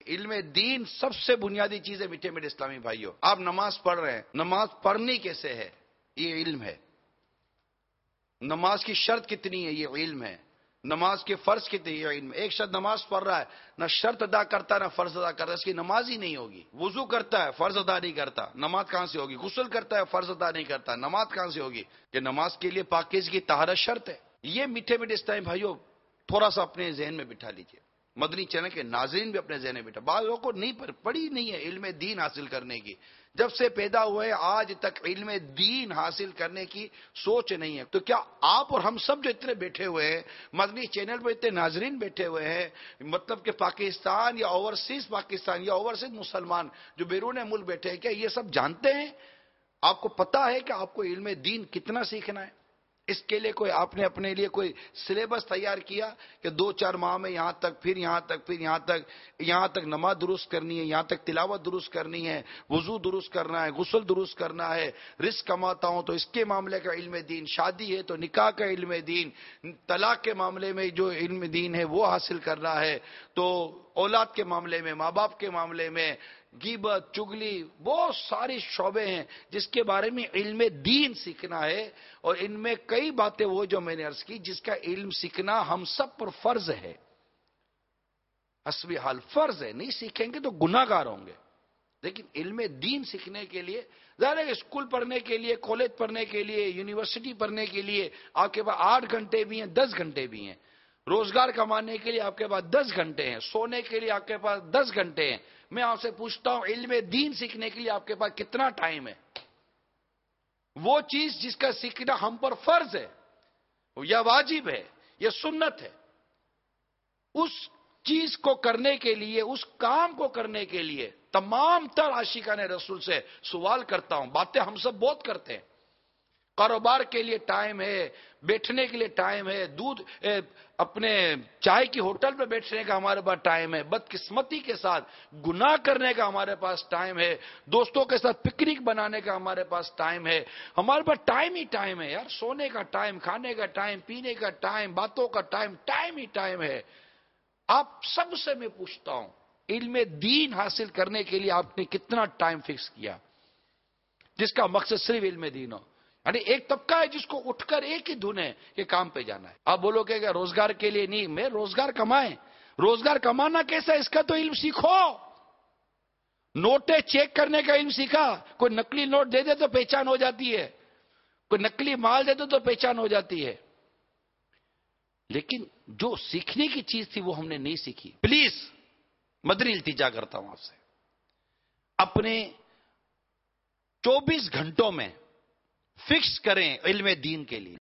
علم دین سب سے بنیادی چیز ہے میٹھے میٹھے اسلامی بھائیوں. آپ نماز پڑھ رہے ہیں، نماز پڑھنی کیسے ہے یہ علم ہے. نماز کی شرط کتنی ہے یہ علم ہے. نماز کے فرض کتنے یہ علم ہے. ایک شخص نماز پڑھ رہا ہے، نہ شرط ادا کرتا نہ فرض ادا کرتا، اس کی نماز ہی نہیں ہوگی. وضو کرتا ہے، فرض ادا نہیں کرتا، نماز کہاں سے ہوگی؟ غسل کرتا ہے، فرض ادا نہیں کرتا، نماز کہاں سے ہوگی؟ کہ نماز کے لیے پاکیزگی طہارت شرط ہے. یہ میٹھے میٹھے اسلامی بھائیوں تھوڑا سا اپنے ذہن میں بٹھا لیجئے. مدنی چینل کے ناظرین بھی اپنے ذہن میں بٹھا. بعض لوگوں کو نہیں پڑھی نہیں ہے علم دین حاصل کرنے کی. جب سے پیدا ہوئے آج تک علم دین حاصل کرنے کی سوچ نہیں ہے. تو کیا آپ اور ہم سب جو اتنے بیٹھے ہوئے ہیں، مدنی چینل پہ اتنے ناظرین بیٹھے ہوئے ہیں، مطلب کہ پاکستان یا اوورسیز پاکستان یا اوورسیز مسلمان جو بیرون ملک بیٹھے ہیں، کیا یہ سب جانتے ہیں؟ آپ کو پتا ہے کہ آپ کو علم دین کتنا سیکھنا ہے؟ اس کے لیے کوئی آپ نے اپنے لیے کوئی سلیبس تیار کیا کہ 2-4 ماہ میں یہاں تک، پھر یہاں تک، پھر یہاں تک نماز درست کرنی ہے، یہاں تک تلاوت درست کرنی ہے، وضو درست کرنا ہے، غسل درست کرنا ہے، رزق کماتا ہوں تو اس کے معاملے کا علم دین، شادی ہے تو نکاح کا علم دین، طلاق کے معاملے میں جو علم دین ہے وہ حاصل کرنا ہے، تو اولاد کے معاملے میں، ماں باپ کے معاملے میں، غیبت، چگلی، بہت ساری شعبے ہیں جس کے بارے میں علم دین سیکھنا ہے. اور ان میں کئی باتیں وہ جو میں نے عرض کی جس کا علم سیکھنا ہم سب پر فرض ہے. حسبی حال فرض ہے، نہیں سیکھیں گے تو گناہ گار ہوں گے. لیکن علم دین سیکھنے کے لیے ظاہر ہے اسکول پڑھنے کے لیے، کالج پڑھنے کے لیے، یونیورسٹی پڑھنے کے لیے آپ کے پاس 8 گھنٹے بھی ہیں، 10 گھنٹے بھی ہیں. روزگار کمانے کے لیے آپ کے پاس 10 گھنٹے ہیں، سونے کے لیے آپ کے پاس 10 گھنٹے ہیں. میں آپ سے پوچھتا ہوں علم دین سیکھنے کے لیے آپ کے پاس کتنا ٹائم ہے؟ وہ چیز جس کا سیکھنا ہم پر فرض ہے یا واجب ہے یا سنت ہے، اس چیز کو کرنے کے لیے، اس کام کو کرنے کے لیے تمام تر عاشقان رسول سے سوال کرتا ہوں. باتیں ہم سب بہت کرتے ہیں، کاروبار کے لیے ٹائم ہے، بیٹھنے کے لیے ٹائم ہے، اپنے چائے کی ہوٹل پہ بیٹھنے کا ہمارے پاس ٹائم ہے، بدقسمتی کے ساتھ گناہ کرنے کا ہمارے پاس ٹائم ہے، دوستوں کے ساتھ پکنک بنانے کا ہمارے پاس ٹائم ہے. ہمارے پاس ٹائم ہی ٹائم ہے یار. سونے کا ٹائم، کھانے کا ٹائم، پینے کا ٹائم، باتوں کا ٹائم، ٹائم ہی ٹائم ہے. آپ سب سے میں پوچھتا ہوں علم دین حاصل کرنے کے لیے آپ نے کتنا ٹائم فکس کیا جس کا مقصد صرف علم دین ہو؟ یعنی ایک طبقہ ہے جس کو اٹھ کر ایک ہی دھن ہے کہ کام پہ جانا ہے. آپ بولو کہ روزگار کے لیے نہیں، میں روزگار کمائیں. روزگار کمانا کیسا ہے اس کا تو علم سیکھو. نوٹیں چیک کرنے کا علم سیکھا. کوئی نقلی نوٹ دے دے تو پہچان ہو جاتی ہے، کوئی نقلی مال دے دے تو پہچان ہو جاتی ہے. لیکن جو سیکھنے کی چیز تھی وہ ہم نے نہیں سیکھی. پلیز مدنی التجا کرتا ہوں آپ سے، اپنے 24 گھنٹوں میں فکس کریں علم دین کے لیے.